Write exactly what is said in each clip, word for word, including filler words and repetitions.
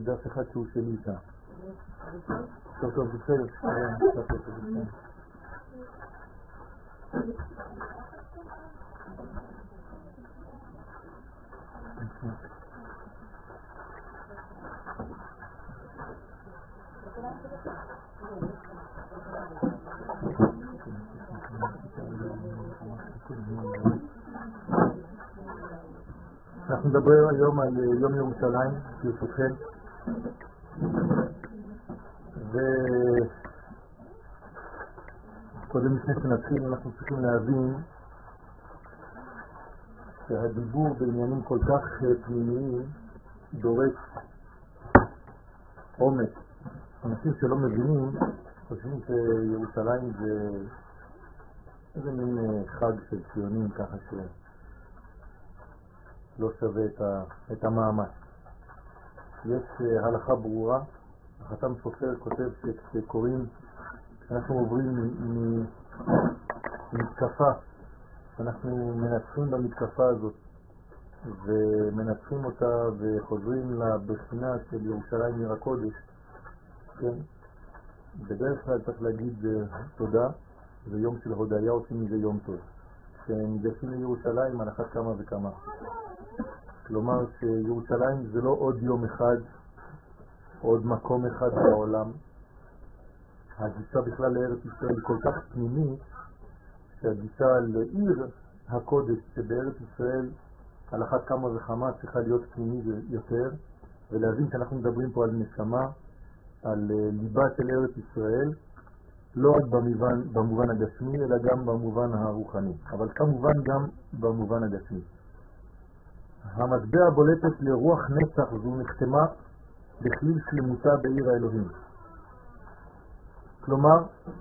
דף אחד שהוא שלי איתה. טוב טוב, בסדר. טוב טוב, בסדר. אנחנו נדבר היום על יום ירושלים, ברשותכם. וקודם לפני שנתחיל אנחנו צריכים להבין שהדיבור בעניינים כל כך פנימיים דורש עומק. אנשים שלא מבינים חושבים שירושלים זה איזה מין חג של ציונים ככה שלא שווה את, ה... את המאמץ. יש הלכה ברורה, החתם סופר כותב שכשקוראים, אנחנו עוברים ממתקפה, אנחנו מנצחים במתקפה הזאת ומנצחים אותה וחוזרים לבחינה של ירושלים עיר הקודש, כן? בדרך כלל צריך להגיד תודה, זה יום של הודיה, עושים מזה יום טוב. כשניגשים לירושלים על אחת כמה וכמה. כלומר שירושלים זה לא עוד יום אחד, עוד מקום אחד בעולם. הגישה בכלל לארץ ישראל כל כך פנימית, שהגישה לעיר הקודש שבארץ ישראל על אחת כמה וכמה צריכה להיות פנימי יותר, ולהבין שאנחנו מדברים פה על נשמה, על ליבה של ארץ ישראל, לא רק במובן, במובן הגשמי, אלא גם במובן הרוחני, אבל כמובן גם במובן הגשמי. המטבע בולטת לרוח נצח זו נחתמה בכליל שלמותה בעיר האלוהים. כלומר,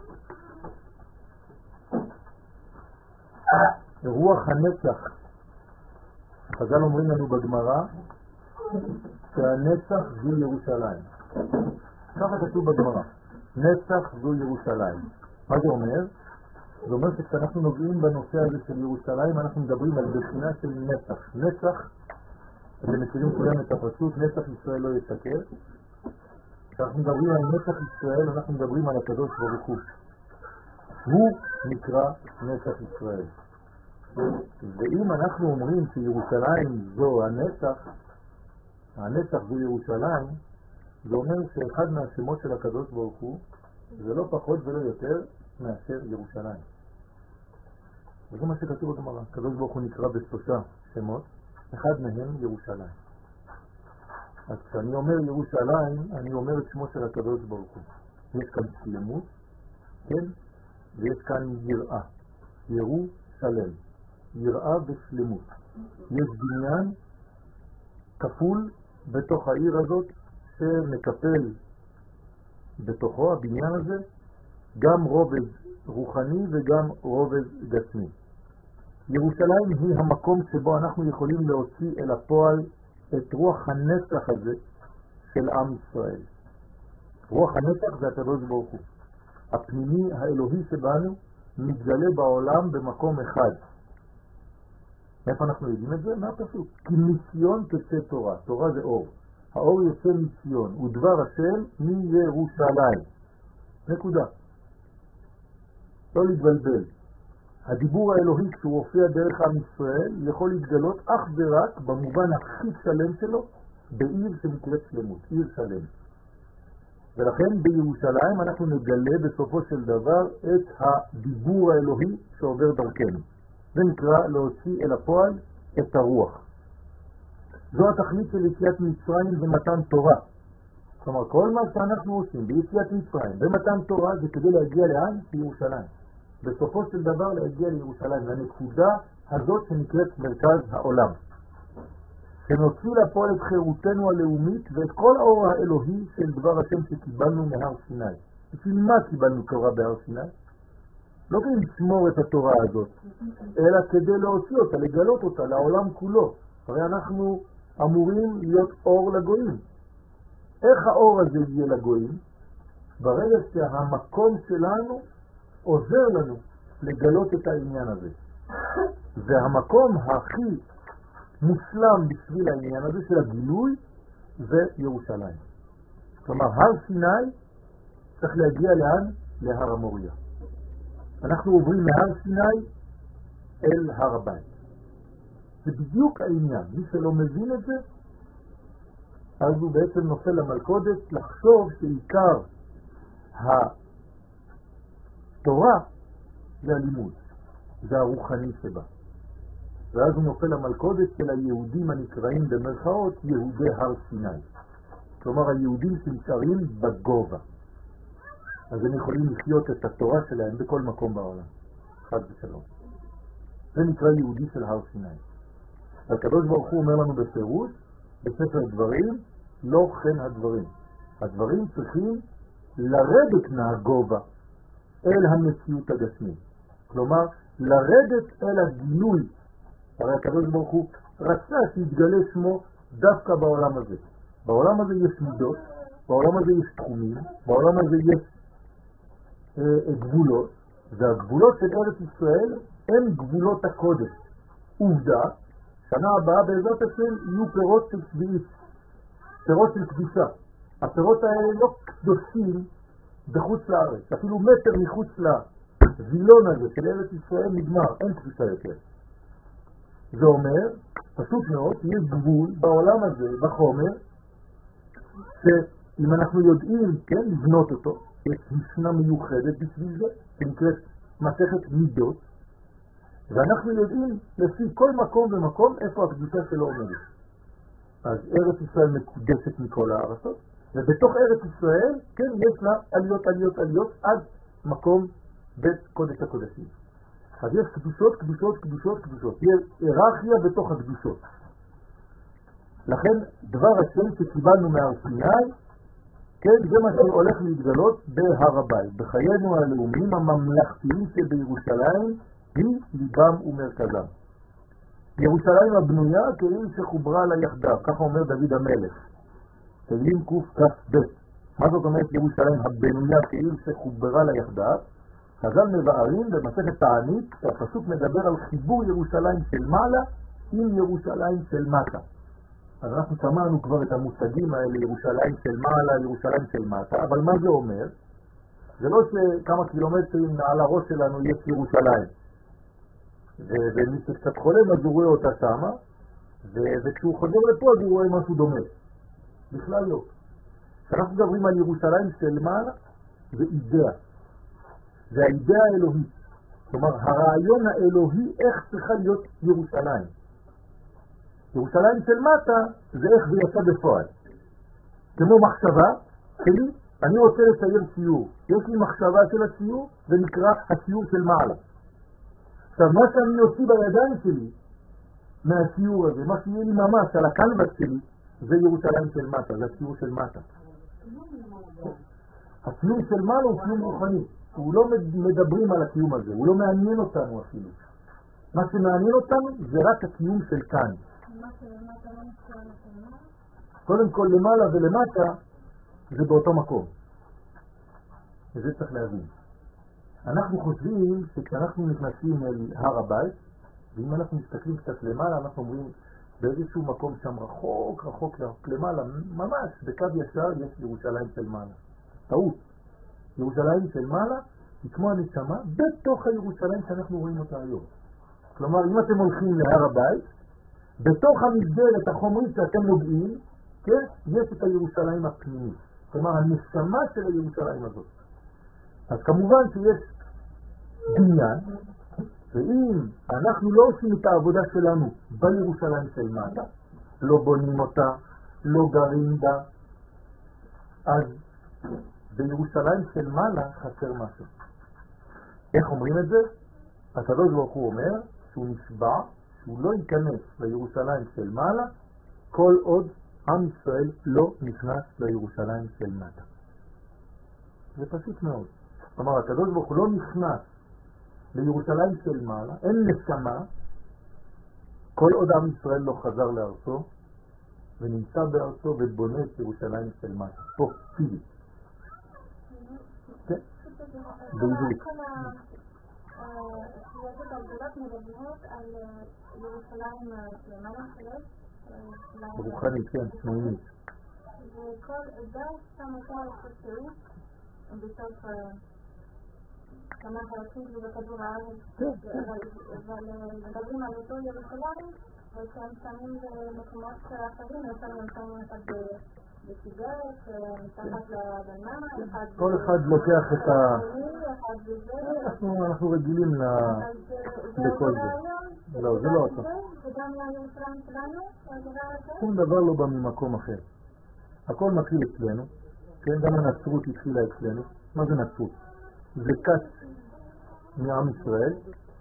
רוח הנצח, חז"ל אומרים לנו בגמרא שהנצח זו ירושלים. ככה כתוב בגמרא, נצח זו ירושלים. מה זה אומר? זה אומר שכשאנחנו נוגעים בנושא הזה של ירושלים, אנחנו מדברים על בחינה של נצח. נצח, אתם מכירים כולם את הפסוק, נצח ישראל לא ישקר. כשאנחנו מדברים על נצח ישראל, אנחנו מדברים על הקדוש ברוך הוא. הוא נקרא נצח ישראל. ואם אנחנו אומרים שירושלים זו הנצח, הנצח זו ירושלים, זה אומר שאחד מהשמות של הקדוש ברוך הוא זה לא פחות ולא יותר מאשר ירושלים. וזה מה שכתוב בגמרא. הקדוש ברוך הוא נקרא בשלושה שמות, אחד מהם ירושלים. אז כשאני אומר ירושלים, אני אומר את שמו של הקדוש ברוך הוא. יש כאן שלמות, כן? ויש כאן יראה. ירושלם. יראה ושלמות. יש בניין כפול בתוך העיר הזאת, שמקפל בתוכו הבניין הזה גם רובד רוחני וגם רובד גשמי. ירושלים היא המקום שבו אנחנו יכולים להוציא אל הפועל את רוח הנצח הזה של עם ישראל. רוח הנצח זה הקדוש ברוך הוא. הפנימי האלוהי שבנו מתגלה בעולם במקום אחד. איפה אנחנו יודעים את זה? מהפסוק. כי מציון תצא תורה. תורה זה אור. האור יוצא מציון, ודבר השם מירושלים. נקודה. לא להתבלבל. הדיבור האלוהי כשהוא הופיע דרך עם ישראל יכול להתגלות אך ורק במובן הכי שלם שלו בעיר שנקראת שלמות, עיר שלם. ולכן בירושלים אנחנו נגלה בסופו של דבר את הדיבור האלוהי שעובר דרכנו. זה נקרא להוציא אל הפועל את הרוח. זו התכלית של יציאת מצרים ומתן תורה. כלומר, כל מה שאנחנו עושים ביציאת מצרים ומתן תורה זה כדי להגיע לאן? לירושלים. בסופו של דבר להגיע לירושלים, לנקודה הזאת שנקראת מרכז העולם. שנוציא לפועל את חירותנו הלאומית ואת כל האור האלוהי של דבר השם שקיבלנו מהר סיני. בשביל מה קיבלנו תורה בהר סיני? לא כדי לשמור את התורה הזאת, אלא כדי להוציא אותה, לגלות אותה לעולם כולו. הרי אנחנו אמורים להיות אור לגויים. איך האור הזה יהיה לגויים? ברגע שהמקום שלנו עוזר לנו לגלות את העניין הזה. והמקום הכי מושלם בשביל העניין הזה של הגילוי זה ירושלים. כלומר, הר סיני צריך להגיע לאן? להר המוריה. אנחנו עוברים מהר סיני אל הר הבית. זה בדיוק העניין. מי שלא מבין את זה, אז הוא בעצם נופל למלכודת לחשוב שעיקר התורה זה הלימוד, זה הרוחני שבה. ואז הוא נופל למלכודת של היהודים הנקראים במרכאות יהודי הר סיני. כלומר היהודים שנשארים בגובה. אז הם יכולים לחיות את התורה שלהם בכל מקום בעולם. חד ושלום. זה נקרא יהודי של הר סיני. הקדוש ברוך הוא אומר לנו בפירוש, בספר דברים, לא כן הדברים. הדברים צריכים לרדת מהגובה אל המציאות הגשמית. כלומר, לרדת אל הגילוי. הרי הקדוש ברוך הוא רצה שיתגלה שמו דווקא בעולם הזה. בעולם הזה יש מידות, בעולם הזה יש תחומים, בעולם הזה יש אה, גבולות, והגבולות של ארץ ישראל הם גבולות הקודש. עובדה, שנה הבאה בעזרת השם יהיו פירות של שביעית, פירות של קדושה. הפירות האלה לא קדושים בחוץ לארץ, אפילו מטר מחוץ לווילון הזה של ארץ ישראל נגמר, אין קדושה יותר. זה אומר, פשוט מאוד, יש גבול בעולם הזה, בחומר, שאם אנחנו יודעים, כן, לבנות אותו, יש משנה מיוחדת בשביל זה, שנקראת מסכת מידות, ואנחנו יודעים לפי כל מקום ומקום איפה הקדושה שלו עומדת. אז ארץ ישראל מקודשת מכל הארצות, ובתוך ארץ ישראל, כן, יש לה עליות, עליות, עליות, עד מקום בית קודש הקודשים. אז יש קדושות, קדושות, קדושות, קדושות. יש היררכיה בתוך הקדושות. לכן דבר השם שקיבלנו מהר סיני, כן, זה מה שהולך להתגלות בהר הבית. בחיינו הלאומיים הממלכתיים שבירושלים היא ליבם ומרכזם. ירושלים הבנויה כעיר שחוברה לה יחדיו, ככה אומר דוד המלך. תהילים קכ"ב. מה זאת אומרת ירושלים הבנויה כעיר שחוברה לה יחדיו? חז"ל מבארים במסכת תענית, הפסוק מדבר על חיבור ירושלים של מעלה עם ירושלים של מטה. אז אנחנו שמענו כבר את המושגים האלה, ירושלים של מעלה, ירושלים של מטה, אבל מה זה אומר? זה לא שכמה קילומטרים מעל הראש שלנו יש ירושלים. ומי שקצת חולם אז הוא רואה אותה שמה, וכשהוא חוזר לפה אז הוא רואה משהו דומה. בכלל לא. כשאנחנו מדברים על ירושלים של מעלה, זה אידאה. זה האידאה האלוהית. כלומר, הרעיון האלוהי איך צריכה להיות ירושלים. ירושלים של מטה זה איך זה יצא בפועל. כמו מחשבה שלי, אני רוצה לצייר ציור. יש לי מחשבה של הציור, זה נקרא הציור של מעלה. עכשיו, מה שאני עושה בידיים שלי מהציור הזה, מה שיהיה לי ממש על הקנבס שלי, זה ירושלים של מטה, זה הציור של מטה. הציור של מעלה הוא ציור רוחני. הוא לא מדברים על הקיום הזה, הוא לא מעניין אותנו אפילו. מה שמעניין אותנו זה רק הקיום של כאן. קודם כל למעלה ולמטה זה באותו מקום. וזה צריך להבין. אנחנו חושבים שכשאנחנו נכנסים אל הר הבית, ואם אנחנו מסתכלים קצת למעלה, אנחנו אומרים באיזשהו מקום שם רחוק, רחוק, רחוק למעלה, ממש בקו ישר יש ירושלים של מעלה. טעות. ירושלים של מעלה היא כמו הנשמה בתוך הירושלים שאנחנו רואים אותה היום. כלומר, אם אתם הולכים להר הבית, בתוך המסגרת החומרית שאתם נוגעים, כן, יש את הירושלים הפנימית. כלומר, הנשמה של הירושלים הזאת. אז כמובן שיש בניין, ואם אנחנו לא עושים את העבודה שלנו בירושלים של מטה, לא בונים אותה, לא גרים בה, אז בירושלים של מעלה חסר משהו. איך אומרים את זה? הקדוש ברוך הוא אומר שהוא נשבע שהוא לא ייכנס לירושלים של מעלה כל עוד עם ישראל לא נכנס לירושלים של מטה. זה פשוט מאוד. כלומר, הקדוש ברוך הוא לא נכנס לירושלים של מעלה, אין נשמה, כל עוד עם ישראל לא חזר לארצו ונמצא בארצו ובונה את ירושלים של מטה. פה, פיזית. כן? בעברית. הסביבות הגדולות מדברות על ירושלים למעלה שלוש. ברוחנית, כן, פנימית. וכל עדה שם אותה חצאית בסוף כמה חלקים בכדור הארץ, אבל מדברים על אותו ירושלים, וכשהם שמים במקומות אחרים, יש לנו שמים אחד בסיגרת, מתחת לבנה, אחד כל אחד לוקח את ה... אחד בזה, אנחנו רגילים לכל זה. לא, זה לא אותו. וגם לירושלים שלנו, הדבר הזה? שום דבר לא בא ממקום אחר. הכל מתחיל אצלנו, כן? גם הנצרות התחילה אצלנו. מה זה נצרות? זה כת מעם ישראל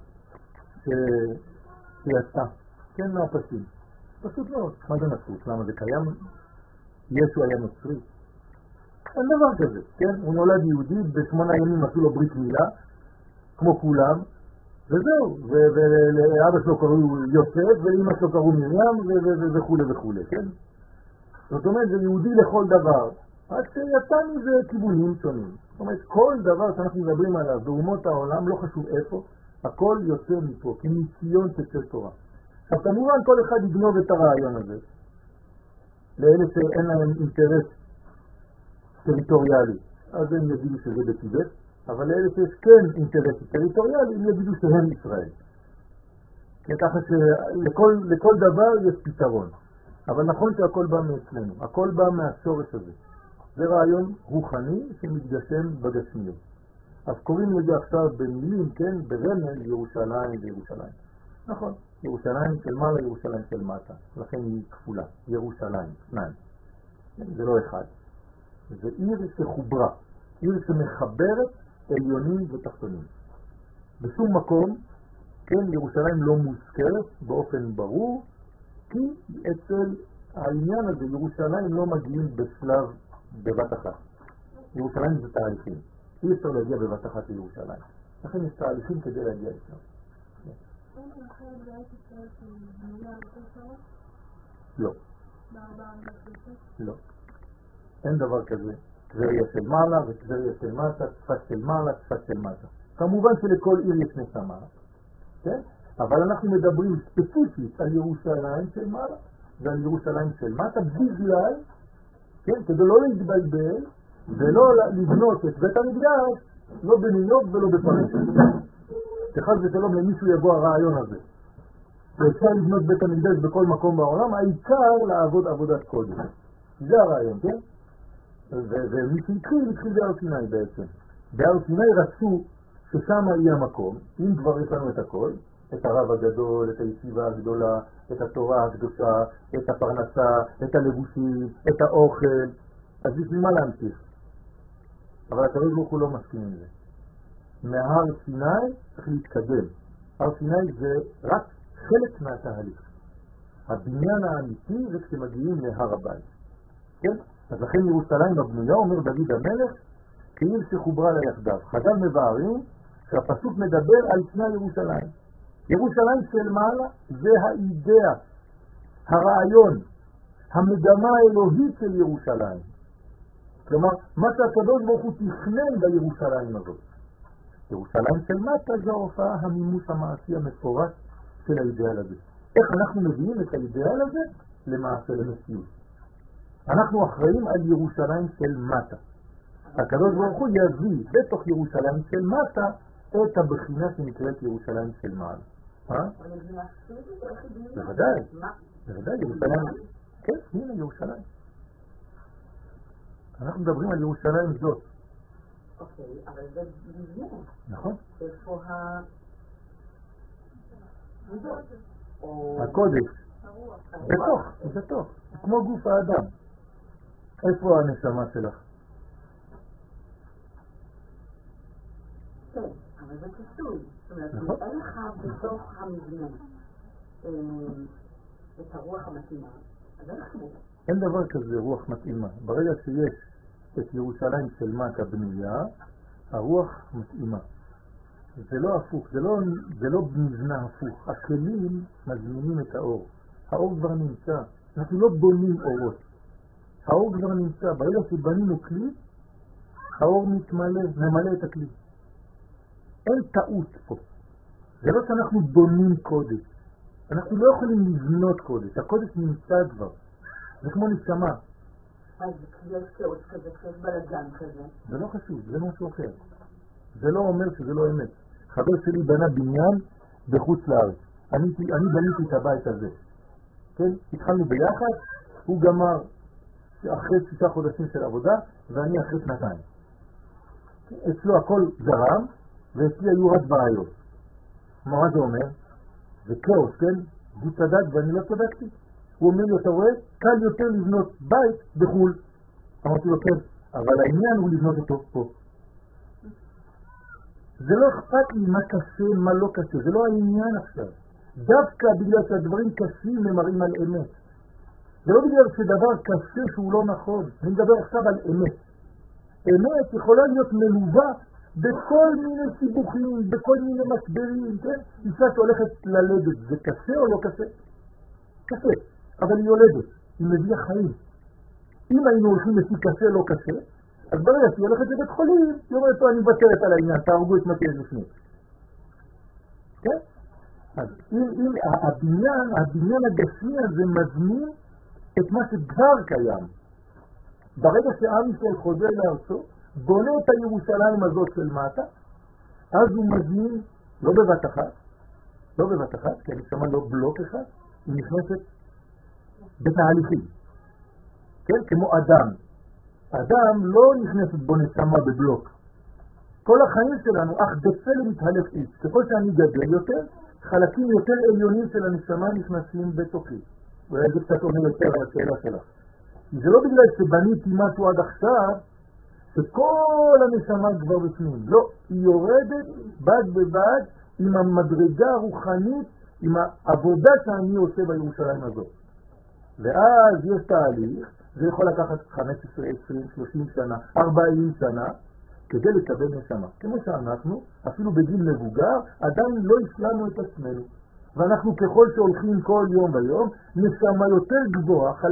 שיצא, כן, מהפסים. פשוט לא. מה זה נצרות? למה זה קיים? ישו היה נוצרי. אין דבר כזה, כן? הוא נולד יהודי, בשמונה ימים עשו לו ברית מילה, כמו כולם, וזהו. ולאבא שלו קראו יוסף, ואמא שלו קראו מרים, וכו' וכו', כן? זאת אומרת, זה יהודי לכל דבר. רק שיצא מזה כיוונים שונים. זאת אומרת, כל דבר שאנחנו מדברים עליו באומות העולם, לא חשוב איפה, הכל יוצא מפה, כי מציון תצא תורה. עכשיו, כמובן כל אחד יגנוב את הרעיון הזה, לאלה שאין להם אינטרס טריטוריאלי, אז הם יגידו שזה בטיבט, אבל לאלה שיש כן אינטרס טריטוריאלי, הם יגידו שהם ישראל. כי ככה שלכל דבר יש פתרון. אבל נכון שהכל בא מאצלנו, הכל בא מהשורש הזה. זה רעיון רוחני שמתגשם בגשמיות. אז קוראים לזה עכשיו במילים, כן, ברמז ירושלים וירושלים. נכון, ירושלים של מעלה, ירושלים של מטה. לכן היא כפולה, ירושלים, שניים. זה לא אחד. זה עיר שחוברה, עיר שמחברת עליונים ותחתונים. בשום מקום, כן, ירושלים לא מוזכרת באופן ברור, כי אצל העניין הזה ירושלים לא מגיעים בשלב בבת אחת. ירושלים זה תהליכים. אי אפשר להגיע בבת אחת לירושלים. לכן יש תהליכים כדי להגיע לשם. לא. לא. אין דבר כזה. טבריה של מעלה וטבריה של מטה, צפת של מעלה, צפת של מטה. כמובן שלכל עיר יש נשמה, כן? אבל אנחנו מדברים ספציפית על ירושלים של מעלה ועל ירושלים של מטה בגלל, כן, כדי לא להתבלבל ולא לבנות את בית המקדש לא בניו יורק ולא בפריז. שחד ושלום למישהו יבוא הרעיון הזה. ואפשר לבנות בית המקדש בכל מקום בעולם, העיקר לעבוד עבודת קודש. זה הרעיון, כן? ומי שהתחיל, התחיל בהר סיני בעצם. בהר סיני רצו ששם יהיה המקום, אם כבר יש לנו את הכל, את הרב הגדול, את הישיבה הגדולה, את התורה הקדושה, את הפרנסה, את הלבושים, את האוכל, אז בשביל מה להמשיך? אבל הקדוש ברוך הוא לא מסכים עם זה. מהר סיני צריך להתקדם. הר סיני זה רק חלק מהתהליך. הבניין האמיתי זה כשמגיעים להר הבית. כן? אז לכן ירושלים הבנויה, אומר דוד המלך, כעיר שחוברה לה יחדיו. חז"ל מבארים שהפסוק מדבר על פני ירושלים. ירושלים של מעלה זה האידאה, הרעיון, המגמה האלוהית של ירושלים. כלומר, מה שהקדוש ברוך הוא תכנן בירושלים הזאת. ירושלים של מטה זה ההופעה המימוש המעשי המפורט של האידאל הזה. איך אנחנו מביאים את האידאל הזה למעשה למציאות? אנחנו אחראים על ירושלים של מטה. הקדוש ברוך הוא יביא בתוך ירושלים של מטה את הבחינה שנקראת ירושלים של מעלה. אה? בוודאי, בוודאי, ירושלים. כן, הנה ירושלים. אנחנו מדברים על ירושלים זאת. אוקיי, אבל זה מבנה. נכון. איפה ה... הקודש. בתוך, בתוך. כמו גוף האדם. איפה הנשמה שלך? כן, אבל זה כיסוי. זאת אומרת, אין לך בתוך המבנה את הרוח המתאימה. אז אין לך מות. אין דבר כזה רוח מתאימה. ברגע שיש את ירושלים של מטה בנויה, הרוח מתאימה. זה לא הפוך, זה לא, זה לא מבנה הפוך. הכלים מזמינים את האור. האור כבר נמצא. אנחנו לא בונים אורות. האור כבר נמצא. ברגע שבנינו כלי, האור מתמלא, ממלא את הכלי. אין טעות פה. זה לא שאנחנו בונים קודש. אנחנו לא יכולים לבנות קודש. הקודש נמצא כבר. זה כמו נשמה. אז יש כאוס כזה, כשיש בלגן כזה. זה לא חשוב, זה משהו אחר. זה לא אומר שזה לא אמת. חבר שלי בנה בניין בחוץ לארץ. אני, אני בניתי את הבית הזה. כן? התחלנו ביחד, הוא גמר אחרי שישה חודשים של עבודה, ואני אחרי שנתיים. אצלו הכל זרם, ואצלי היו רק בעיות. מה זה אומר? זה כאוס, כן? הוא צדק ואני לא צדקתי. הוא אומר לי, אתה רואה? קל יותר לבנות בית בחול. אמרתי לו, כן, אבל העניין הוא לבנות אותו פה. זה לא אכפת לי מה קשה, מה לא קשה, זה לא העניין עכשיו. דווקא בגלל שהדברים קשים הם מראים על אמת. זה לא בגלל שדבר קשה שהוא לא נכון. אני מדבר עכשיו על אמת. אמת יכולה להיות מלווה בכל מיני סיבוכים, בכל מיני משברים, כן? אישה שהולכת ללדת, זה קשה או לא קשה? קשה, אבל היא יולדת, היא מביאה חיים. אם היינו הולכים לפי קשה לא קשה, אז ברגע שהיא הולכת לבית חולים, היא אומרת פה, אני מבטרת על העניין, תהרגו את מתי לפני. כן? אז אם, אם הבניין, הבניין הגשמי הזה מזמין את מה שכבר קיים. ברגע שעם ישראל חוזר לארצו, בונה את הירושלים הזאת של מטה, אז הוא מזמין, לא בבת אחת, לא בבת אחת, כי אני שמה לא בלוק אחד, היא נכנסת בתהליכים. כן? כמו אדם. אדם לא נכנסת בו נשמה בבלוק. כל החיים שלנו, אך בצלם מתהלך איש. ככל שאני גדל יותר, חלקים יותר עליונים של הנשמה נכנסים בתוכי. ואולי זה קצת אומר יותר על השאלה שלך. זה לא בגלל שבניתי משהו עד עכשיו, שכל הנשמה כבר בפנים. לא, היא יורדת בד בבד עם המדרגה הרוחנית, עם העבודה שאני עושה בירושלים הזאת. ואז יש תהליך, זה יכול לקחת חמש עשרה, עשרים, שלושים שנה, ארבעים שנה, כדי לקבל נשמה. כמו שאנחנו, אפילו בגיל מבוגר, עדיין לא השלמנו את עצמנו. ואנחנו ככל שהולכים כל יום ויום, נשמה יותר גבוהה,